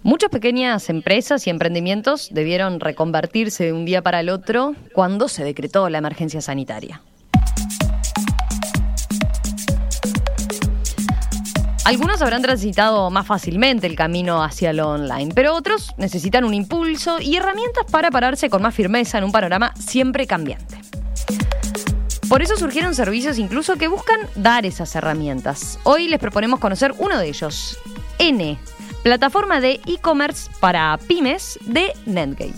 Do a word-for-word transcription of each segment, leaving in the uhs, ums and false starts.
Muchas pequeñas empresas y emprendimientos debieron reconvertirse de un día para el otro cuando se decretó la emergencia sanitaria. Algunos habrán transitado más fácilmente el camino hacia lo online, pero otros necesitan un impulso y herramientas para pararse con más firmeza en un panorama siempre cambiante. Por eso surgieron servicios incluso que buscan dar esas herramientas. Hoy les proponemos conocer uno de ellos, N, plataforma de e-commerce para pymes de Netgate.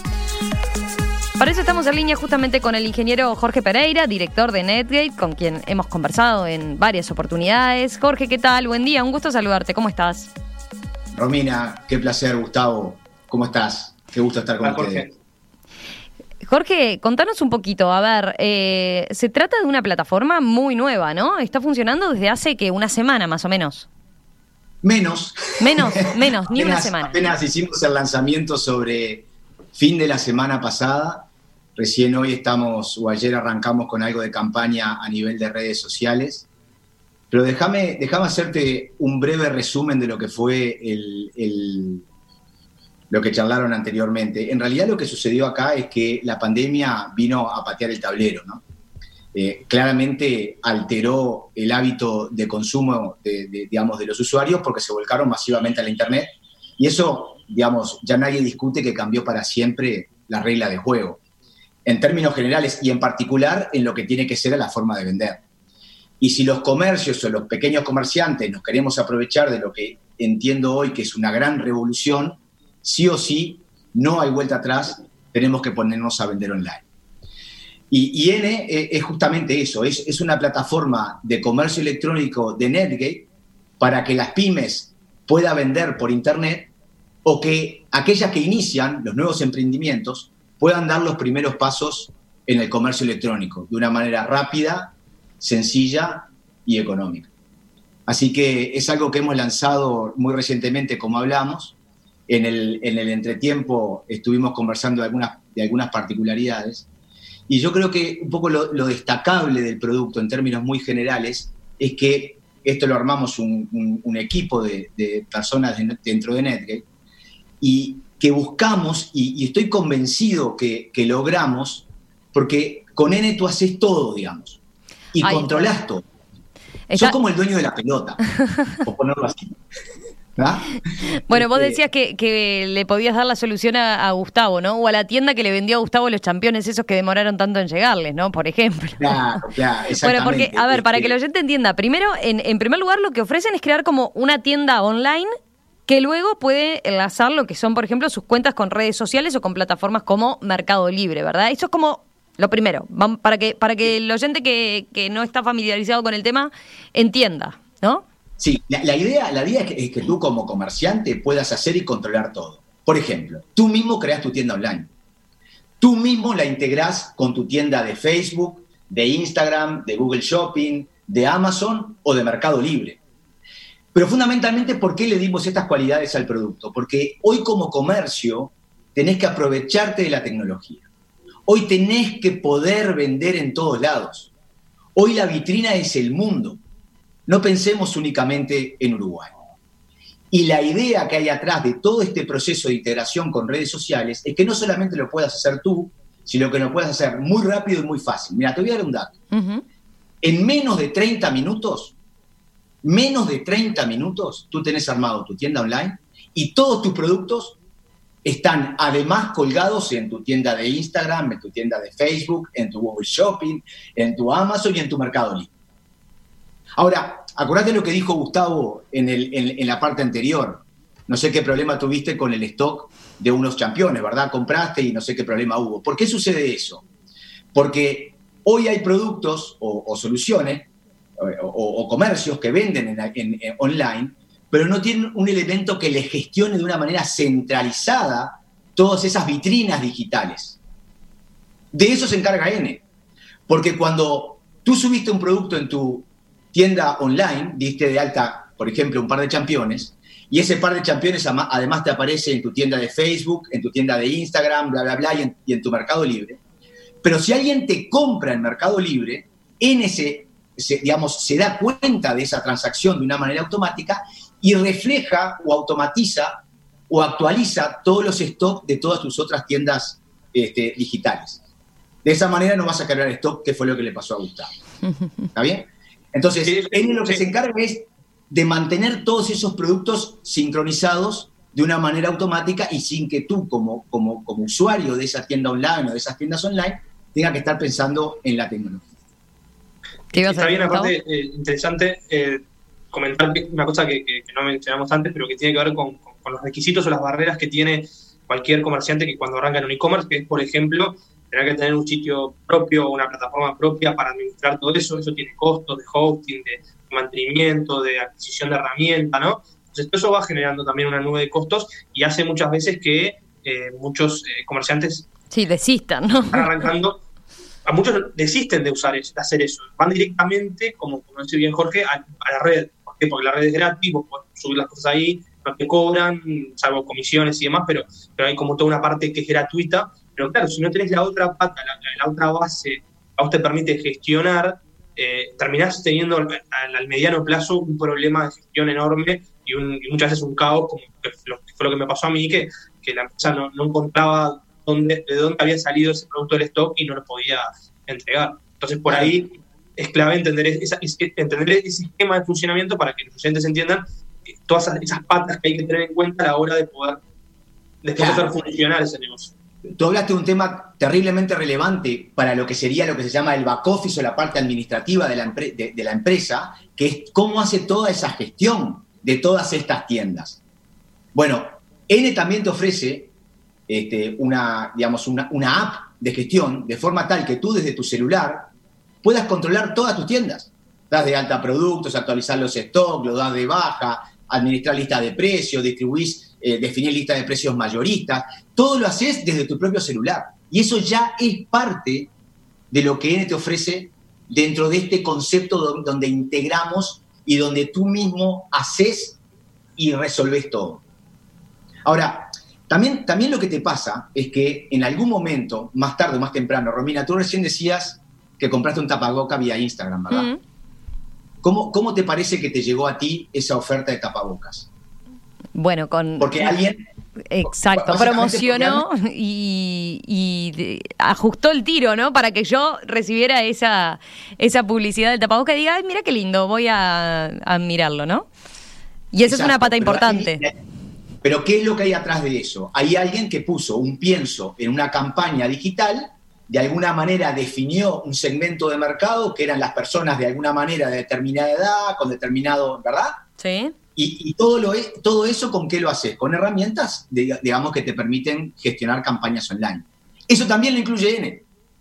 Para eso estamos en línea justamente con el ingeniero Jorge Pereira, director de Netgate, con quien hemos conversado en varias oportunidades. Jorge, ¿qué tal? Buen día, un gusto saludarte. ¿Cómo estás? Romina, qué placer, Gustavo. ¿Cómo estás? Qué gusto estar con ustedes. Jorge, contanos un poquito. A ver, eh, se trata de una plataforma muy nueva, ¿no? Está funcionando desde hace que una semana más o menos. Menos. Menos, menos, ni apenas, una semana. Apenas hicimos el lanzamiento sobre fin de la semana pasada. Recién hoy estamos, o ayer arrancamos con algo de campaña a nivel de redes sociales. Pero déjame, déjame hacerte un breve resumen de lo que fue el, el, lo que charlaron anteriormente. En realidad lo que sucedió acá es que la pandemia vino a patear el tablero, ¿no? Eh, claramente alteró el hábito de consumo de, de, digamos, de los usuarios porque se volcaron masivamente a la Internet. Y eso, digamos, ya nadie discute que cambió para siempre la regla de juego, en términos generales y en particular en lo que tiene que ser la forma de vender. Y si los comercios o los pequeños comerciantes nos queremos aprovechar de lo que entiendo hoy que es una gran revolución, sí o sí, no hay vuelta atrás, tenemos que ponernos a vender online. Y, y N es justamente eso, es, es una plataforma de comercio electrónico de Netgate para que las pymes puedan vender por internet o que aquellas que inician los nuevos emprendimientos puedan dar los primeros pasos en el comercio electrónico de una manera rápida, sencilla y económica. Así que es algo que hemos lanzado muy recientemente, como hablamos. En el, en el entretiempo estuvimos conversando de algunas, de algunas particularidades. Y yo creo que un poco lo, lo destacable del producto en términos muy generales es que esto lo armamos un, un, un equipo de, de personas de, dentro de Netgate y que buscamos, y, y estoy convencido que, que logramos, porque con N tú haces todo, digamos, y Ay, controlás todo. Está... Sos como el dueño de la pelota, por ponerlo así. ¿Ah? Bueno, vos decías que, que le podías dar la solución a, a Gustavo, ¿no? O a la tienda que le vendió a Gustavo los championes esos que demoraron tanto en llegarles, ¿no? Por ejemplo. Claro, claro, exactamente. Bueno, porque, a ver, para que el oyente entienda, primero, en, en primer lugar, lo que ofrecen es crear como una tienda online que luego puede enlazar lo que son, por ejemplo, sus cuentas con redes sociales o con plataformas como Mercado Libre, ¿verdad? Eso es como lo primero, para que, para que el oyente que, que no está familiarizado con el tema entienda, ¿no? Sí, la, la, idea, la idea es que, es que tú como comerciante puedas hacer y controlar todo. Por ejemplo, tú mismo creas tu tienda online. Tú mismo la integrás con tu tienda de Facebook, de Instagram, de Google Shopping, de Amazon o de Mercado Libre. Pero fundamentalmente, ¿por qué le dimos estas cualidades al producto? Porque hoy como comercio tenés que aprovecharte de la tecnología. Hoy tenés que poder vender en todos lados. Hoy la vitrina es el mundo. No pensemos únicamente en Uruguay. Y la idea que hay atrás de todo este proceso de integración con redes sociales es que no solamente lo puedas hacer tú, sino que lo puedas hacer muy rápido y muy fácil. Mira, te voy a dar un dato. Uh-huh. En menos de treinta minutos, menos de treinta minutos, tú tenés armado tu tienda online y todos tus productos están además colgados en tu tienda de Instagram, en tu tienda de Facebook, en tu Google Shopping, en tu Amazon y en tu Mercado Libre. Ahora, acordate lo que dijo Gustavo en, el, en, en la parte anterior. No sé qué problema tuviste con el stock de unos championes, ¿verdad? Compraste y no sé qué problema hubo. ¿Por qué sucede eso? Porque hoy hay productos o, o soluciones o, o, o comercios que venden en, en, en online, pero no tienen un elemento que les gestione de una manera centralizada todas esas vitrinas digitales. De eso se encarga N. Porque cuando tú subiste un producto en tu tienda online, diste de alta, por ejemplo, un par de championes, y ese par de championes además te aparece en tu tienda de Facebook, en tu tienda de Instagram, bla, bla, bla, y en, y en tu Mercado Libre. Pero si alguien te compra en Mercado Libre, en ese, se, digamos, se da cuenta de esa transacción de una manera automática y refleja o automatiza o actualiza todos los stocks de todas tus otras tiendas este, digitales. De esa manera no vas a cargar stock, que fue lo que le pasó a Gustavo. ¿Está bien? Entonces, él lo que se encarga es de mantener todos esos productos sincronizados de una manera automática y sin que tú, como, como, como usuario de esa tienda online o de esas tiendas online, tengas que estar pensando en la tecnología. Está bien, aparte, eh, interesante eh, comentar una cosa que, que, que no mencionamos antes, pero que tiene que ver con, con, con los requisitos o las barreras que tiene cualquier comerciante que cuando arranca en un e-commerce, que es, por ejemplo, tener que tener un sitio propio, una plataforma propia para administrar todo eso. Eso tiene costos de hosting, de mantenimiento, de adquisición de herramientas, ¿no? Entonces, todo eso va generando también una nube de costos y hace muchas veces que eh, muchos eh, comerciantes sí, desistan, ¿no? Están arrancando. A muchos desisten de usar eso, de hacer eso. Van directamente, como, como dice bien Jorge, a, a la red. ¿Por qué? Porque la red es gratis, vos podés subir las cosas ahí, no te cobran, salvo comisiones y demás, pero, pero hay como toda una parte que es gratuita. Pero claro, si no tenés la otra pata, la, la otra base, a vos te permite gestionar, eh, terminás teniendo al, al mediano plazo un problema de gestión enorme y, un, y muchas veces un caos, como que fue lo que me pasó a mí, que, que la empresa no, no encontraba dónde, de dónde había salido ese producto del stock y no lo podía entregar. Entonces, por ahí es clave entender, esa, entender ese esquema de funcionamiento para que los clientes entiendan todas esas, esas patas que hay que tener en cuenta a la hora de poder después claro. hacer funcionar ese negocio. Tú hablaste de un tema terriblemente relevante para lo que sería lo que se llama el back office o la parte administrativa de la, empre- de, de la empresa, que es cómo hace toda esa gestión de todas estas tiendas. Bueno, N también te ofrece este, una, digamos, una, una app de gestión de forma tal que tú desde tu celular puedas controlar todas tus tiendas. Das de alta productos, actualizar los stocks, los das de baja, administrar listas de precios, distribuís, eh, definir listas de precios mayoristas. Todo lo haces desde tu propio celular. Y eso ya es parte de lo que N te ofrece dentro de este concepto donde, donde integramos y donde tú mismo haces y resolvés todo. Ahora, también, también lo que te pasa es que en algún momento, más tarde o más temprano, Romina, tú recién decías que compraste un tapaboca vía Instagram, ¿verdad? Mm. ¿Cómo, ¿Cómo te parece que te llegó a ti esa oferta de tapabocas? Bueno, con... Porque alguien... Exacto, promocionó y, y de, ajustó el tiro, ¿no? Para que yo recibiera esa, esa publicidad del tapabocas y diga, ay, mira qué lindo, voy a, a mirarlo, ¿no? Y esa Exacto, es una pata importante. Pero, pero ¿qué es lo que hay atrás de eso? Hay alguien que puso un pienso en una campaña digital, de alguna manera definió un segmento de mercado que eran las personas de alguna manera de determinada edad, con determinado, ¿verdad? Sí. Y, y todo, lo, todo eso, ¿con qué lo haces? Con herramientas, de, digamos, que te permiten gestionar campañas online. Eso también lo incluye N.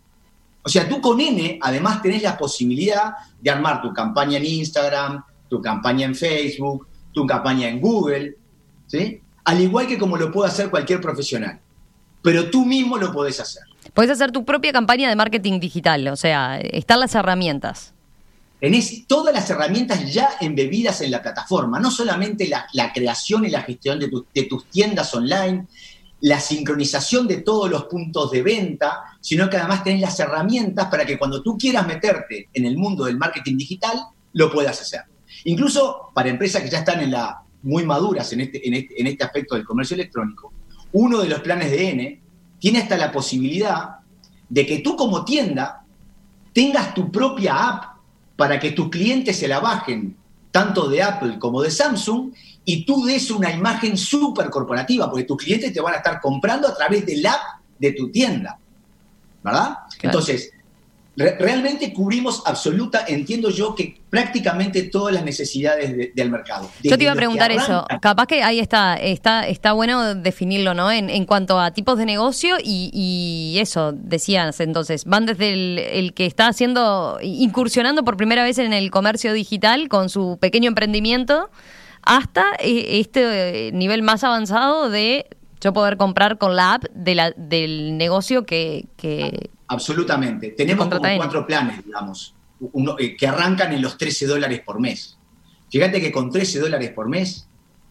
O sea, tú con N, además, tenés la posibilidad de armar tu campaña en Instagram, tu campaña en Facebook, tu campaña en Google, ¿sí? Al igual que como lo puede hacer cualquier profesional. Pero tú mismo lo podés hacer. Podés hacer tu propia campaña de marketing digital, o sea, están las herramientas. Tenés todas las herramientas ya embebidas en la plataforma, no solamente la, la creación y la gestión de, tu, de tus tiendas online, la sincronización de todos los puntos de venta, sino que además tenés las herramientas para que cuando tú quieras meterte en el mundo del marketing digital, lo puedas hacer. Incluso para empresas que ya están en la, muy maduras en este, en, este, en este aspecto del comercio electrónico, uno de los planes de N tiene hasta la posibilidad de que tú como tienda tengas tu propia app para que tus clientes se la bajen, tanto de Apple como de Samsung, y tú des una imagen súper corporativa, porque tus clientes te van a estar comprando a través del app de tu tienda, ¿verdad? Claro. Entonces, re- realmente cubrimos absoluta, entiendo yo, que prácticamente todas las necesidades de, del mercado. Yo te iba a preguntar eso, capaz que ahí está, está, está bueno definirlo, ¿no? En, en cuanto a tipos de negocio y, y eso, decías entonces, van desde el, el que está haciendo, incursionando por primera vez en el comercio digital con su pequeño emprendimiento, hasta este nivel más avanzado de yo poder comprar con la app de la, del negocio que... que Absolutamente. Tenemos como cuatro planes, digamos, uno, eh, que arrancan en los trece dólares por mes. Fíjate que con trece dólares por mes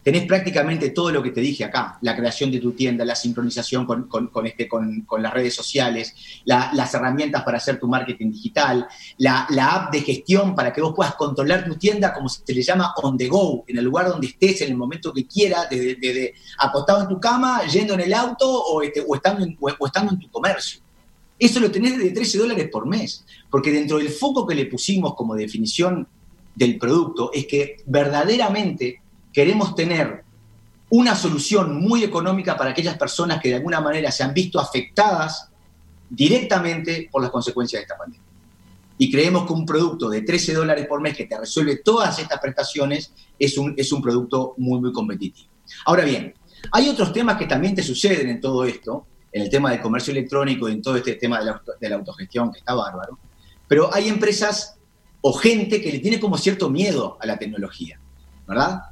tenés prácticamente todo lo que te dije acá, la creación de tu tienda, la sincronización con, con, con, este, con, con las redes sociales, la, las herramientas para hacer tu marketing digital, la, la app de gestión para que vos puedas controlar tu tienda, como se le llama, on the go, en el lugar donde estés, en el momento que quieras, desde, desde acostado en tu cama, yendo en el auto o, este, o, estando en, o, o estando en tu comercio. Eso lo tenés de trece dólares por mes, porque dentro del foco que le pusimos como definición del producto es que verdaderamente queremos tener una solución muy económica para aquellas personas que de alguna manera se han visto afectadas directamente por las consecuencias de esta pandemia. Y creemos que un producto de trece dólares por mes que te resuelve todas estas prestaciones es un, es un producto muy, muy competitivo. Ahora bien, hay otros temas que también te suceden en todo esto, en el tema del comercio electrónico y en todo este tema de la, de la autogestión, que está bárbaro, pero hay empresas o gente que le tiene como cierto miedo a la tecnología, ¿verdad?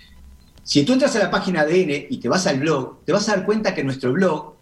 Si tú entras a la página de N y te vas al blog, te vas a dar cuenta que nuestro blog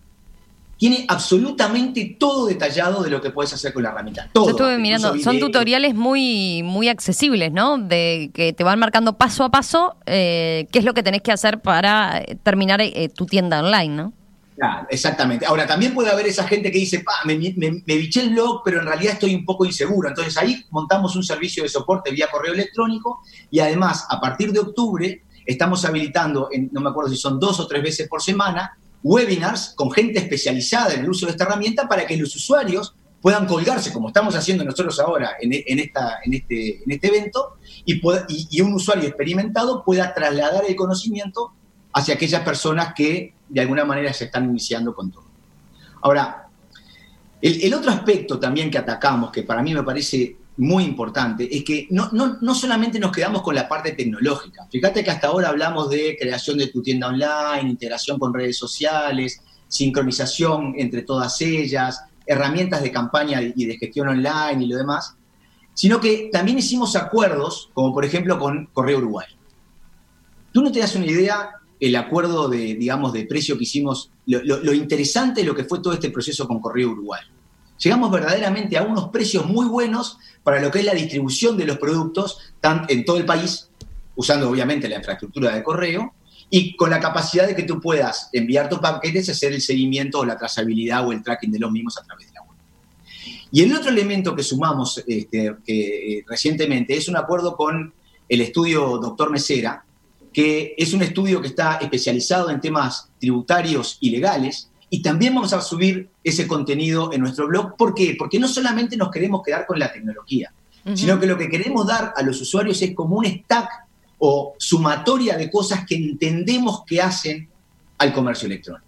tiene absolutamente todo detallado de lo que puedes hacer con la herramienta. Todo. Yo estuve mirando, son tutoriales muy, muy accesibles, ¿no? De que te van marcando paso a paso eh, qué es lo que tenés que hacer para terminar eh, tu tienda online, ¿no? Claro, exactamente. Ahora, también puede haber esa gente que dice, pa, me, me, me biché el blog, pero en realidad estoy un poco inseguro. Entonces ahí montamos un servicio de soporte vía correo electrónico y además, a partir de octubre, estamos habilitando, en, no me acuerdo si son dos o tres veces por semana, webinars con gente especializada en el uso de esta herramienta para que los usuarios puedan colgarse, como estamos haciendo nosotros ahora en, en, esta, en, este, en este evento, y, pueda, y, y un usuario experimentado pueda trasladar el conocimiento hacia aquellas personas que de alguna manera se están iniciando con todo. Ahora, el, el otro aspecto también que atacamos, que para mí me parece muy importante, es que no, no, no solamente nos quedamos con la parte tecnológica. Fíjate que hasta ahora hablamos de creación de tu tienda online, integración con redes sociales, sincronización entre todas ellas, herramientas de campaña y de gestión online y lo demás, sino que también hicimos acuerdos, como por ejemplo con Correo Uruguay. Tú no te das una idea el acuerdo de, digamos, de precio que hicimos, lo, lo, lo interesante de lo que fue todo este proceso con Correo Uruguay. Llegamos verdaderamente a unos precios muy buenos para lo que es la distribución de los productos en todo el país, usando obviamente la infraestructura de correo, y con la capacidad de que tú puedas enviar tus paquetes y hacer el seguimiento o la trazabilidad o el tracking de los mismos a través de la web. Y el otro elemento que sumamos este, que, eh, recientemente es un acuerdo con el estudio Doctor Mesera, que es un estudio que está especializado en temas tributarios y legales, y también vamos a subir ese contenido en nuestro blog. ¿Por qué? Porque no solamente nos queremos quedar con la tecnología, uh-huh. sino que lo que queremos dar a los usuarios es como un stack o sumatoria de cosas que entendemos que hacen al comercio electrónico.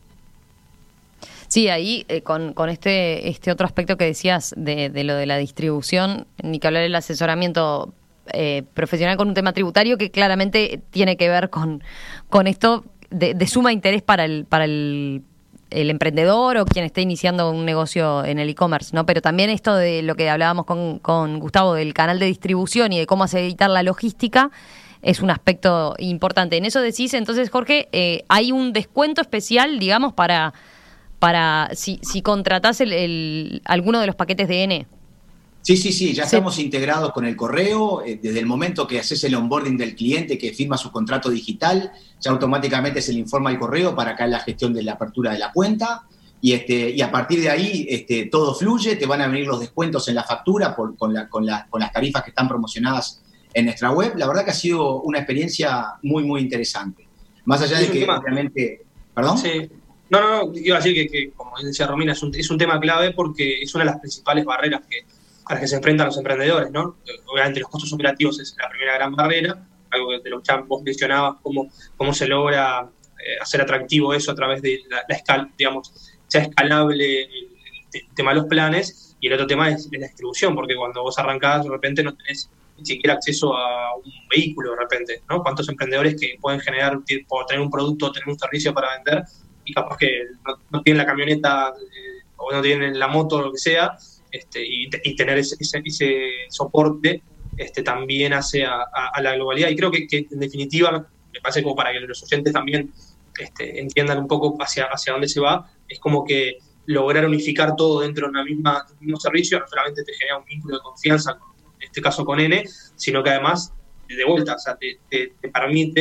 Sí, ahí eh, con, con este, este otro aspecto que decías de, de lo de la distribución, ni que hablar del asesoramiento eh, profesional con un tema tributario que claramente tiene que ver con, con esto de, de suma interés para el, para el el emprendedor o quien esté iniciando un negocio en el e-commerce, ¿no? Pero también esto de lo que hablábamos con, con Gustavo del canal de distribución y de cómo aceitar la logística es un aspecto importante. En eso decís, entonces, Jorge, eh, hay un descuento especial, digamos, para, para si, si contratás el, el, alguno de los paquetes de N. Sí, sí, sí, ya sí. estamos integrados con el correo. Eh, desde el momento que haces el onboarding del cliente, que firma su contrato digital, ya automáticamente se le informa al correo para acá la gestión de la apertura de la cuenta. Y, este, y a partir de ahí este, todo fluye, te van a venir los descuentos en la factura por, con, la, con, la, con las tarifas que están promocionadas en nuestra web. La verdad que ha sido una experiencia muy, muy interesante. Más allá de que, tema. obviamente... ¿Perdón? Sí. No, no, no, iba a decir que, que como decía Romina, es un, es un tema clave porque es una de las principales barreras que a las que se enfrentan los emprendedores, ¿no? Obviamente los costos operativos es la primera gran barrera, algo que de lo que vos mencionabas, cómo, cómo se logra eh, hacer atractivo eso a través de la, la escala, digamos, sea escalable el, el tema de los planes, y el otro tema es, es la distribución, porque cuando vos arrancás de repente no tenés ni siquiera acceso a un vehículo de repente, ¿no? ¿Cuántos emprendedores que pueden generar, por tener un producto o tener un servicio para vender, y capaz que no, no tienen la camioneta eh, o no tienen la moto o lo que sea, Este, y, y tener ese, ese, ese soporte este, también hace a, a, a la globalidad. Y creo que, que en definitiva, me parece como para que los oyentes también este, entiendan un poco hacia, hacia dónde se va, es como que lograr unificar todo dentro de una misma, un mismo servicio no solamente te genera un vínculo de confianza, en este caso con N, sino que además, de vuelta, o sea, te, te, te permite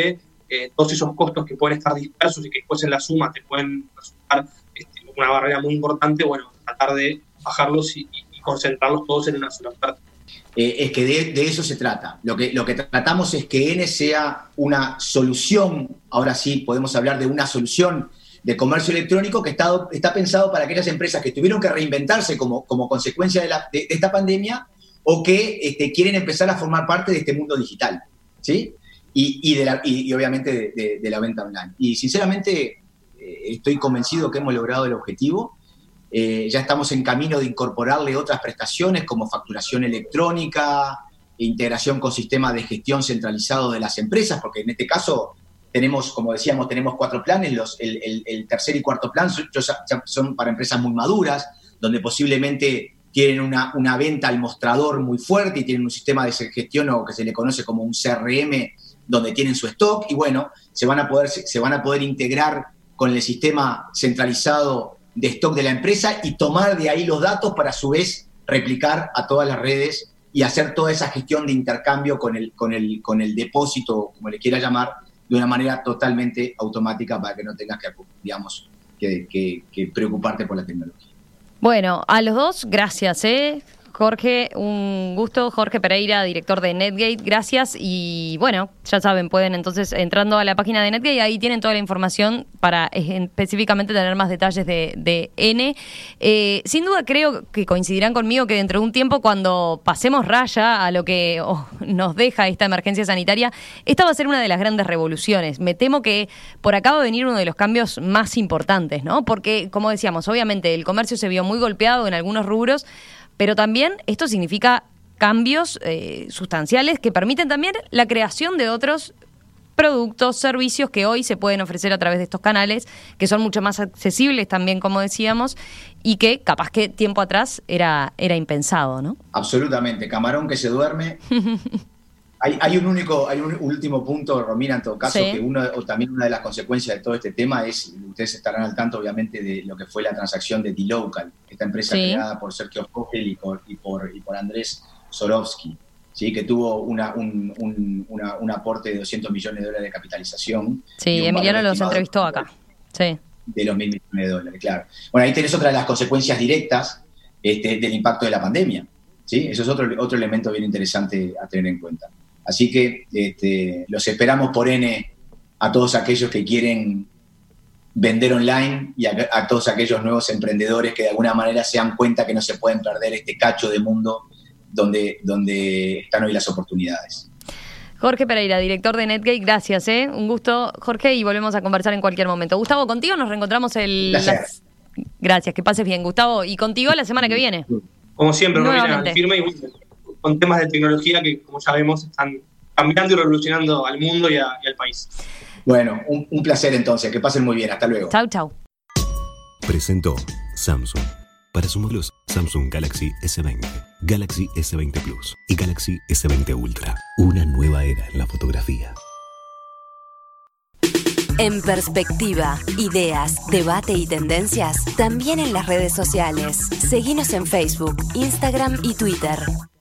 eh, todos esos costos que pueden estar dispersos y que después en la suma te pueden resultar este, una barrera muy importante, bueno, tratar de bajarlos y, y concentrarlos todos en una sola oferta. Eh, es que de, de eso se trata. Lo que, lo que tratamos es que N sea una solución, ahora sí podemos hablar de una solución de comercio electrónico que está, está pensado para aquellas empresas que tuvieron que reinventarse como, como consecuencia de, la, de, de esta pandemia o que este, quieren empezar a formar parte de este mundo digital, ¿sí? Y, y, de la, y, y obviamente de, de, de la venta online. Y sinceramente eh, estoy convencido que hemos logrado el objetivo. Eh, ya estamos en camino de incorporarle otras prestaciones como facturación electrónica, integración con sistemas de gestión centralizado de las empresas, porque en este caso tenemos, como decíamos, tenemos cuatro planes, los, el, el, el tercer y cuarto plan son, son para empresas muy maduras, donde posiblemente tienen una, una venta al mostrador muy fuerte y tienen un sistema de gestión o que se le conoce como un C R M, donde tienen su stock y bueno, se van a poder, se van a poder integrar con el sistema centralizado de stock de la empresa y tomar de ahí los datos para a su vez replicar a todas las redes y hacer toda esa gestión de intercambio con el, con el, con el depósito, como le quiera llamar, de una manera totalmente automática para que no tengas que, digamos, que, que, que preocuparte por la tecnología. Bueno, a los dos, gracias, ¿eh? Jorge, un gusto. Jorge Pereira, director de Netgate, gracias. Y bueno, ya saben, pueden entonces, entrando a la página de Netgate, ahí tienen toda la información para eh, específicamente tener más detalles de, de N. Eh, sin duda creo que coincidirán conmigo que dentro de un tiempo, cuando pasemos raya a lo que oh, nos deja esta emergencia sanitaria, esta va a ser una de las grandes revoluciones. Me temo que por acá va a venir uno de los cambios más importantes, ¿no? Porque, como decíamos, obviamente el comercio se vio muy golpeado en algunos rubros, pero también esto significa cambios eh, sustanciales que permiten también la creación de otros productos, servicios que hoy se pueden ofrecer a través de estos canales, que son mucho más accesibles también, como decíamos, y que capaz que tiempo atrás era, era impensado, ¿no? Absolutamente. Camarón que se duerme. hay, hay un único, hay un último punto, Romina, en todo caso, sí. que uno, o también una de las consecuencias de todo este tema es, ustedes estarán al tanto, obviamente, de lo que fue la transacción de dLocal, esta empresa sí. creada por Sergio Fogel y por, y por, y por Andrés Swarovski, ¿sí? que tuvo una, un, un, una, un aporte de doscientos millones de dólares de capitalización. Sí, Emiliano los entrevistó acá. Sí. De los mil millones de dólares, claro. Bueno, ahí tenés otra de las consecuencias directas este, del impacto de la pandemia, ¿sí? Eso es otro, otro elemento bien interesante a tener en cuenta. Así que este, los esperamos por N a todos aquellos que quieren vender online y a, a todos aquellos nuevos emprendedores que de alguna manera se dan cuenta que no se pueden perder este cacho de mundo donde, donde están hoy las oportunidades. Jorge Pereira, director de Netgate, gracias, ¿eh? Un gusto, Jorge, y volvemos a conversar en cualquier momento. Gustavo, contigo nos reencontramos el... Las... Gracias, que pases bien, Gustavo. Y contigo la semana que viene. Como siempre, Romina, firme y con temas de tecnología que, como ya vemos, están cambiando y revolucionando al mundo y, a, y al país. Bueno, un, un placer entonces, que pasen muy bien, hasta luego. Chau, chau. Presentó Samsung. Para sus modelos Samsung Galaxy ese veinte, Galaxy ese veinte Plus y Galaxy ese veinte Ultra. Una nueva era en la fotografía. En perspectiva, ideas, debate y tendencias, también en las redes sociales. Seguinos en Facebook, Instagram y Twitter.